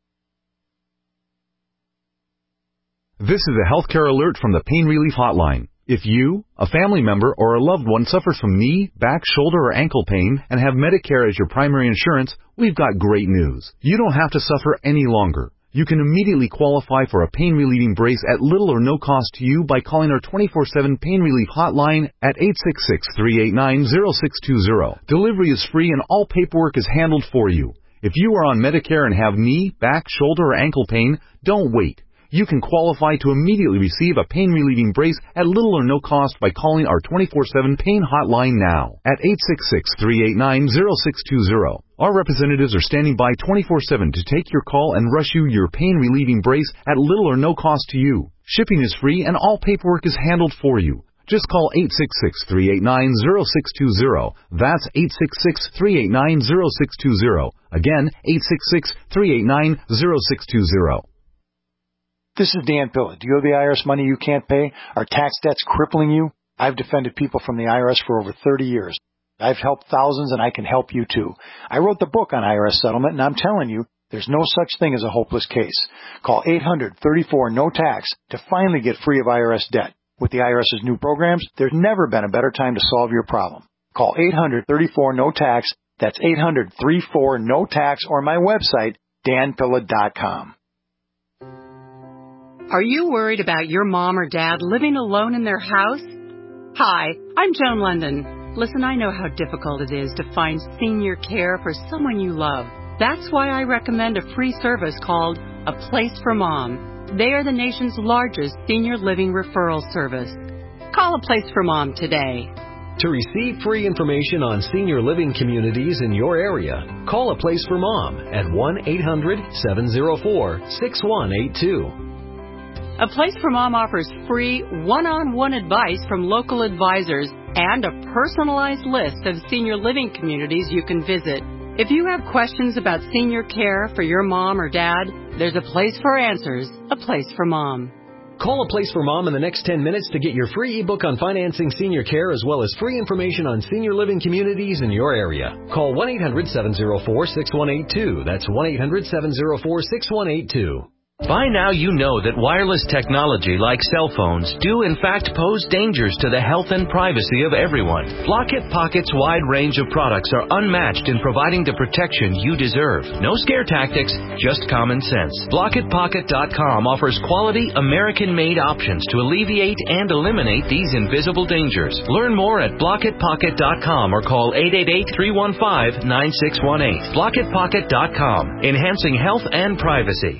This is a healthcare alert from the Pain Relief Hotline. If you, a family member, or a loved one suffers from knee, back, shoulder, or ankle pain and have Medicare as your primary insurance, we've got great news. You don't have to suffer any longer. You can immediately qualify for a pain-relieving brace at little or no cost to you by calling our twenty-four seven Pain Relief Hotline at eight six six, three eight nine, zero six two zero. Delivery is free and all paperwork is handled for you. If you are on Medicare and have knee, back, shoulder, or ankle pain, don't wait. You can qualify to immediately receive a pain-relieving brace at little or no cost by calling our twenty-four seven Pain Hotline now at eight six six, three eight nine, zero six two zero. Our representatives are standing by twenty-four seven to take your call and rush you your pain-relieving brace at little or no cost to you. Shipping is free and all paperwork is handled for you. Just call eight six six, three eight nine, zero six two zero. That's eight six six, three eight nine, zero six two zero. Again, eight six six, three eight nine, zero six two zero. This is Dan Pilla. Do you owe the I R S money you can't pay? Are tax debts crippling you? I've defended people from the I R S for over thirty years. I've helped thousands and I can help you too. I wrote the book on I R S settlement and I'm telling you, there's no such thing as a hopeless case. Call eight hundred, thirty-four, no tax to finally get free of I R S debt. With the IRS's new programs, there's never been a better time to solve your problem. Call eight hundred, thirty-four, no tax. That's eight hundred, thirty-four, no tax or my website, dan pilla dot com. Are you worried about your mom or dad living alone in their house? Hi, I'm Joan London. Listen, I know how difficult it is to find senior care for someone you love. That's why I recommend a free service called A Place for Mom. They are the nation's largest senior living referral service. Call A Place for Mom today. To receive free information on senior living communities in your area, call A Place for Mom at one eight hundred, seven oh four, six one eight two. A Place for Mom offers free one-on-one advice from local advisors and a personalized list of senior living communities you can visit. If you have questions about senior care for your mom or dad, there's a place for answers, A Place for Mom. Call A Place for Mom in the next ten minutes to get your free ebook on financing senior care as well as free information on senior living communities in your area. Call one eight hundred, seven oh four, six one eight two. That's one eight hundred, seven oh four, six one eight two. By now you know that wireless technology like cell phones do in fact pose dangers to the health and privacy of everyone. Blockit Pocket's wide range of products are unmatched in providing the protection you deserve. No scare tactics, just common sense. Blockit Pocket dot com offers quality American-made options to alleviate and eliminate these invisible dangers. Learn more at Blockit Pocket dot com or call eight eight eight, three one five, nine six one eight. Blockit Pocket dot com, enhancing health and privacy.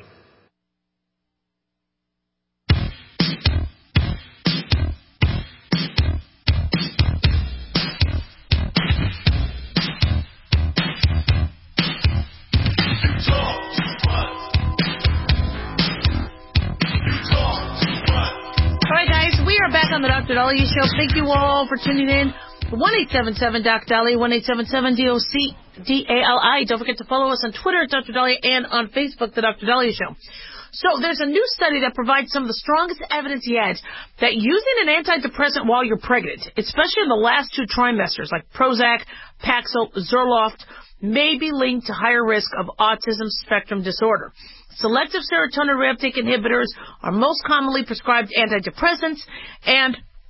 On the Doctor Dahlia Show. Thank you all for tuning in. one eight seven seven, D O C Dahlia, one eight seven seven, D O C D A L I. Don't forget to follow us on Twitter at Doctor Dahlia and on Facebook, The Doctor Dahlia Show. So there's a new study that provides some of the strongest evidence yet that using an antidepressant while you're pregnant, especially in the last two trimesters, like Prozac, Paxil, Zoloft, may be linked to higher risk of autism spectrum disorder. Selective serotonin reuptake inhibitors are most commonly prescribed antidepressants, and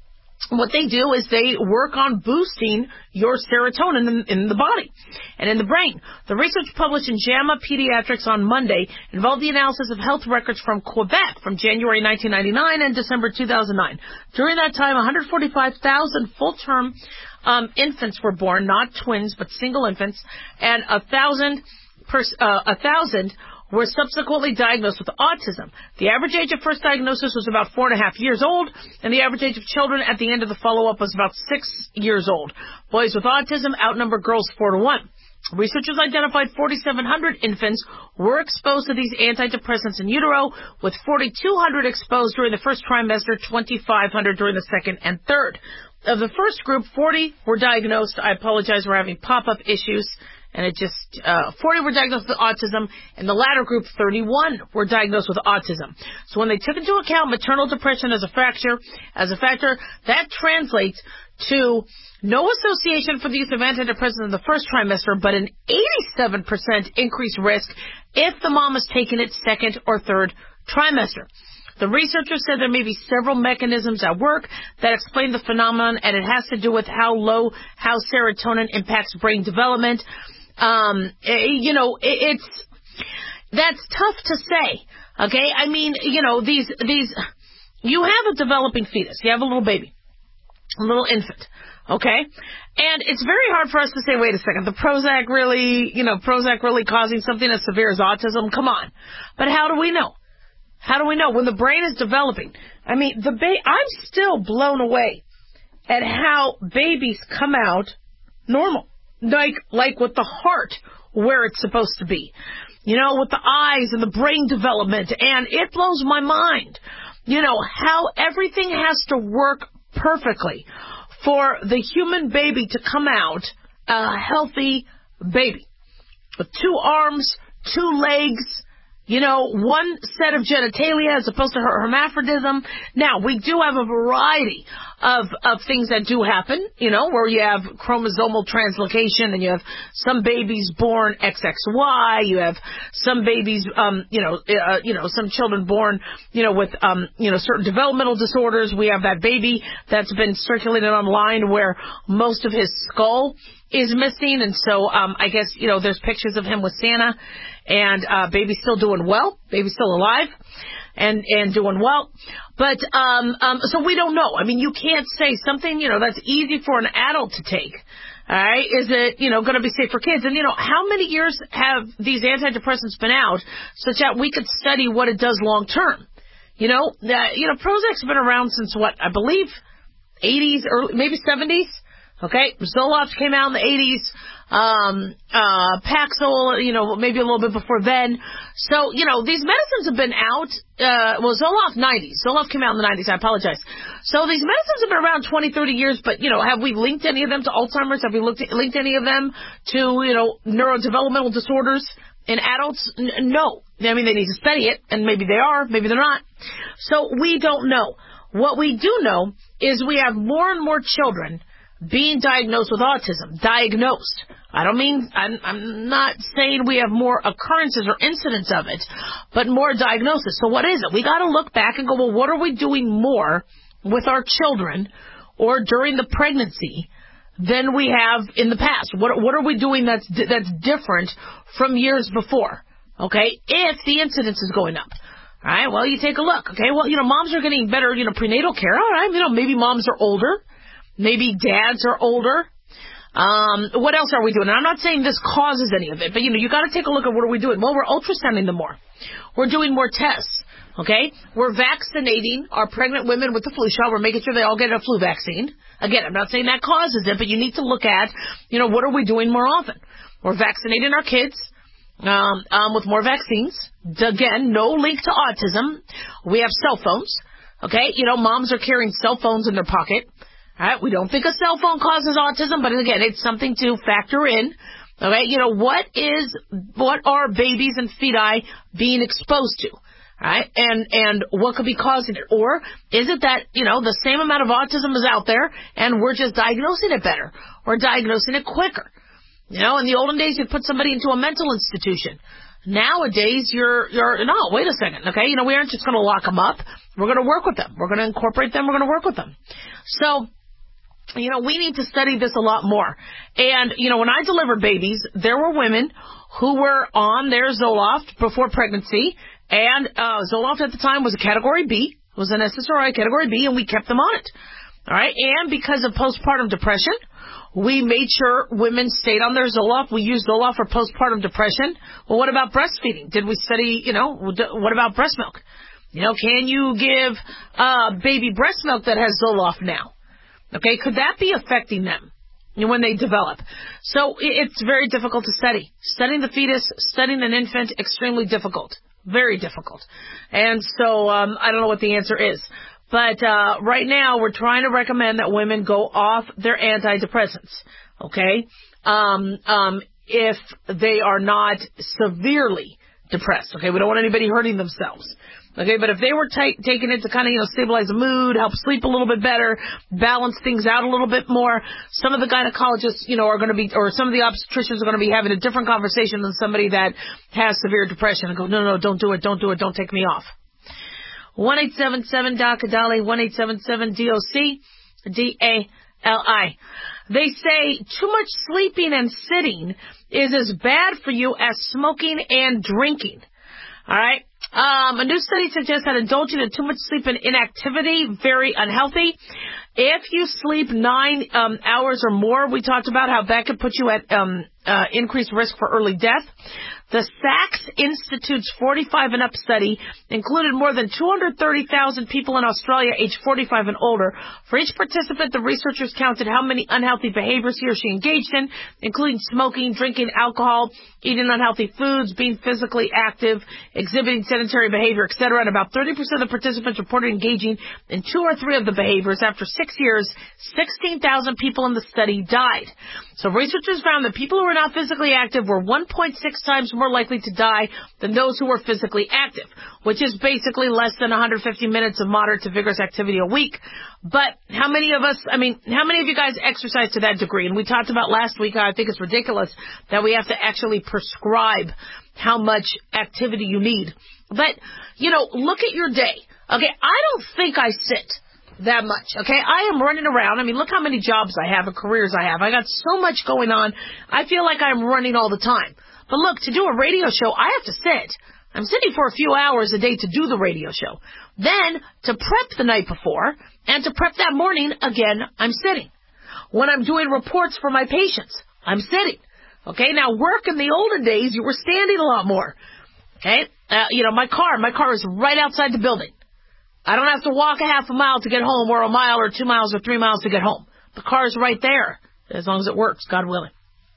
what they do is they work on boosting your serotonin in, in the body and in the brain. The research published in JAMA Pediatrics on Monday involved the analysis of health records from Quebec from January nineteen ninety-nine and December two thousand nine. During that time, one hundred forty-five thousand full-term um, infants were born, not twins, but single infants, and a thousand, pers- uh, a thousand were subsequently diagnosed with autism. The average age of first diagnosis was about four and a half years old, and the average age of children at the end of the follow-up was about six years old. Boys with autism outnumber girls four to one. Researchers identified forty-seven hundred infants were exposed to these antidepressants in utero, with forty-two hundred exposed during the first trimester, twenty-five hundred during the second and third. Of the first group, forty were diagnosed. I apologize, we're having pop-up issues. And it just, uh, forty were diagnosed with autism. In the latter group, thirty-one were diagnosed with autism. So when they took into account maternal depression as a factor, as a factor, that translates to no association for the use of antidepressants in the first trimester, but an eighty-seven percent increased risk if the mom is taking it second or third trimester. The researchers said there may be several mechanisms at work that explain the phenomenon, and it has to do with how low, how serotonin impacts brain development. Um, you know, it's, that's tough to say, okay? I mean, you know, these, these, you have a developing fetus. You have a little baby, a little infant, okay? And it's very hard for us to say, wait a second, the Prozac really, you know, Prozac really causing something as severe as autism? Come on. But how do we know? How do we know when the brain is developing? I mean, the ba- I'm still blown away at how babies come out normal. Like, like with the heart where it's supposed to be, you know, with the eyes and the brain development, and it blows my mind, you know, how everything has to work perfectly for the human baby to come out a healthy baby with two arms, two legs, you know, one set of genitalia as opposed to her hermaphrodism. Now, we do have a variety of, of things that do happen, you know, where you have chromosomal translocation and you have some babies born X X Y, you have some babies, um, you know, uh, you know, some children born, you know, with, um, you know, certain developmental disorders. We have that baby that's been circulated online where most of his skull is missing, and so um, I guess, you know, there's pictures of him with Santa, and uh, baby's still doing well, baby's still alive, and and doing well, but um, um, so we don't know. I mean, you can't say something, you know, that's easy for an adult to take. All right, is it, you know, going to be safe for kids? And, you know, how many years have these antidepressants been out such that we could study what it does long term? You know, uh, you know, Prozac's been around since what, I believe, eighties, early, maybe seventies. Okay, Zoloft came out in the eighties, um, uh, Paxil, you know, maybe a little bit before then. So, you know, these medicines have been out, uh, well, Zoloft nineties. Zoloft came out in the nineties, I apologize. So these medicines have been around twenty, thirty years, but, you know, have we linked any of them to Alzheimer's? Have we looked at, linked any of them to, you know, neurodevelopmental disorders in adults? N- no. I mean, they need to study it, and maybe they are, maybe they're not. So we don't know. What we do know is we have more and more children being diagnosed with autism. Diagnosed. I don't mean, I'm, I'm not saying we have more occurrences or incidents of it, but more diagnosis. So what is it? We got to look back and go, well, what are we doing more with our children or during the pregnancy than we have in the past? What, what are we doing that's, that's different from years before? Okay? If the incidence is going up. All right, well, you take a look. Okay, well, you know, moms are getting better, you know, prenatal care. All right, you know, maybe moms are older. Maybe dads are older. Um, what else are we doing? And I'm not saying this causes any of it, but, you know, you got to take a look at what are we doing. Well, we're ultrasounding them more. We're doing more tests, okay? We're vaccinating our pregnant women with the flu shot. We're making sure they all get a flu vaccine. Again, I'm not saying that causes it, but you need to look at, you know, what are we doing more often? We're vaccinating our kids um, um, with more vaccines. Again, no link to autism. We have cell phones, okay? You know, moms are carrying cell phones in their pocket. All right, we don't think a cell phone causes autism, but again, it's something to factor in. Okay, you know, what is, what are babies and feti being exposed to? All right, and, and what could be causing it? Or is it that, you know, the same amount of autism is out there and we're just diagnosing it better or diagnosing it quicker? You know, in the olden days, you'd put somebody into a mental institution. Nowadays, you're, you're, no, wait a second, okay? You know, we aren't just going to lock them up. We're going to work with them. We're going to incorporate them. We're going to work with them. So, you know, we need to study this a lot more. And, you know, when I delivered babies, there were women who were on their Zoloft before pregnancy, and uh, Zoloft at the time was a Category B, was an S S R I Category B, and we kept them on it. All right? And because of postpartum depression, we made sure women stayed on their Zoloft. We used Zoloft for postpartum depression. Well, what about breastfeeding? Did we study, you know, what about breast milk? You know, can you give uh, baby breast milk that has Zoloft now? Okay, could that be affecting them when they develop? So it's very difficult to study. Studying the fetus, studying an infant, extremely difficult. Very difficult. And so um, I don't know what the answer is. But uh, right now we're trying to recommend that women go off their antidepressants, okay, um, um, if they are not severely depressed, okay? We don't want anybody hurting themselves. Okay, but if they were t- taking it to kind of, you know, stabilize the mood, help sleep a little bit better, balance things out a little bit more, some of the gynecologists, you know, are going to be, or some of the obstetricians are going to be having a different conversation than somebody that has severe depression and go, no, no, don't do it, don't do it, don't take me off. one eight seven seven D O C D A L I, one eight seven seven D O C D A L I. They say too much sleeping and sitting is as bad for you as smoking and drinking. All right. Um, a new study suggests that indulging in too much sleep and inactivity, very unhealthy. If you sleep nine um, hours or more, we talked about how that could put you at um, uh, increased risk for early death. The Sachs Institute's forty-five and up study included more than two hundred thirty thousand people in Australia aged forty-five and older. For each participant, the researchers counted how many unhealthy behaviors he or she engaged in, including smoking, drinking alcohol, eating unhealthy foods, being physically active, exhibiting sedentary behavior, et cetera. And about thirty percent of the participants reported engaging in two or three of the behaviors. After six years, sixteen thousand people in the study died. So researchers found that people who were not physically active were one point six times more likely to die than those who were physically active, which is basically less than one hundred fifty minutes of moderate to vigorous activity a week. But how many of us, I mean, how many of you guys exercise to that degree? And we talked about last week, I think it's ridiculous that we have to actually prescribe how much activity you need. But, you know, look at your day. Okay, I don't think I sit that much, okay? I am running around. I mean, look how many jobs I have and careers I have. I got so much going on. I feel like I'm running all the time. But look, to do a radio show, I have to sit. I'm sitting for a few hours a day to do the radio show. Then, to prep the night before, and to prep that morning, again, I'm sitting. When I'm doing reports for my patients, I'm sitting. Okay, now work in the olden days, you were standing a lot more. Okay, uh, you know, my car, my car is right outside the building. I don't have to walk a half a mile to get home, or a mile, or two miles, or three miles to get home. The car is right there, as long as it works, God willing.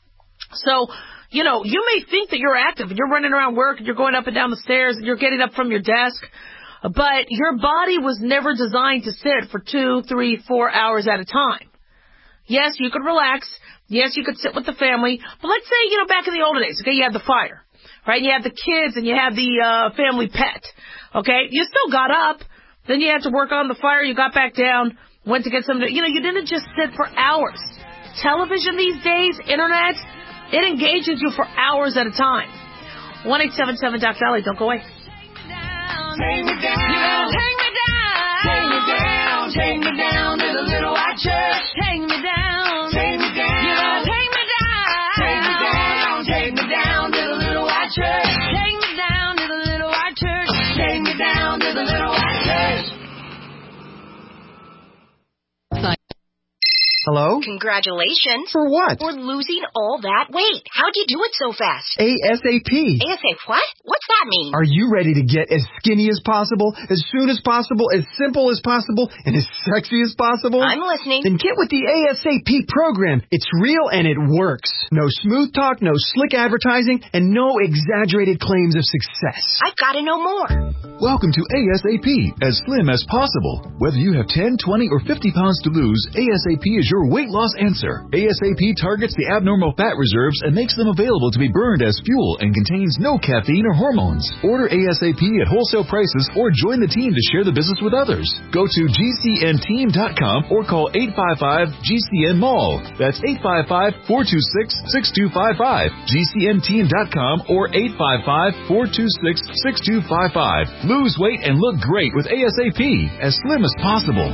So, you know, you may think that you're active, and you're running around work, and you're going up and down the stairs, and you're getting up from your desk, but your body was never designed to sit for two, three, four hours at a time. Yes, you could relax. Yes, you could sit with the family. But let's say, you know, back in the olden days, okay, you had the fire, right? You had the kids, and you had the uh, family pet, okay? You still got up. Then you had to work on the fire. You got back down, went to get something. You know, you didn't just sit for hours. Television these days, internet, it engages you for hours at a time. one eight seven seven D O C D A L I. Don't go away. Take me down. Take me down. Take me down. Take me down to the little white church. Take me down. Take me down. You know, take me down. Take me down. Take me down to the little white church. Take me down to the little white church. Take me down to the little white church. Hello? Congratulations. For what? For losing all that weight. How'd you do it so fast? ASAP. ASAP what? What's that mean? Are you ready to get as skinny as possible, as soon as possible, as simple as possible, and as sexy as possible? I'm listening. Then get with the ASAP program. It's real and it works. No smooth talk, no slick advertising, and no exaggerated claims of success. I've got to know more. Welcome to ASAP, as slim as possible. Whether you have ten, twenty, or fifty pounds to lose, ASAP is your your weight loss answer. ASAP targets the abnormal fat reserves and makes them available to be burned as fuel and contains no caffeine or hormones. Order ASAP at wholesale prices or join the team to share the business with others. Go to G C N team dot com or call eight five five G C N Mall. That's eight five five, four two six, six two five five. G C N team dot com or eight five five, four two six, six two five five. Lose weight and look great with ASAP, as slim as possible.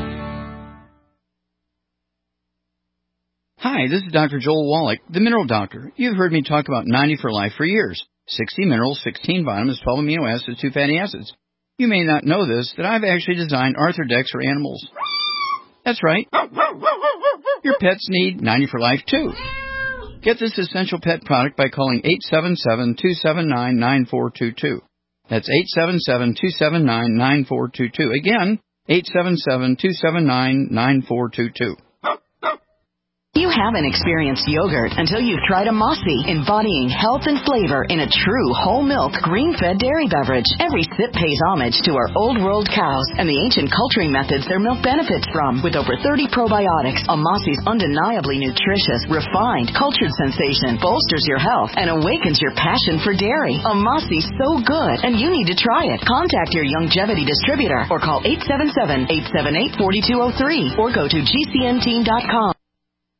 Hi, this is Doctor Joel Wallach, the Mineral Doctor. You've heard me talk about ninety for Life for years. sixty minerals, sixteen vitamins, twelve amino acids, two fatty acids. You may not know this, that I've actually designed Arthrodex for animals. That's right. Your pets need ninety for Life too. Get this essential pet product by calling eight seven seven, two seven nine, nine four two two. That's eight seven seven, two seven nine, nine four two two. Again, eight seven seven, two seven nine, nine four two two. You haven't experienced yogurt until you've tried a Mossy, embodying health and flavor in a true whole milk, green-fed dairy beverage. Every sip pays homage to our old world cows and the ancient culturing methods their milk benefits from. With over thirty probiotics, a Mossy's undeniably nutritious, refined, cultured sensation bolsters your health and awakens your passion for dairy. A Mossy's so good, and you need to try it. Contact your Youngevity distributor or call eight seven seven, eight seven eight, four two zero three or go to G C N team dot com.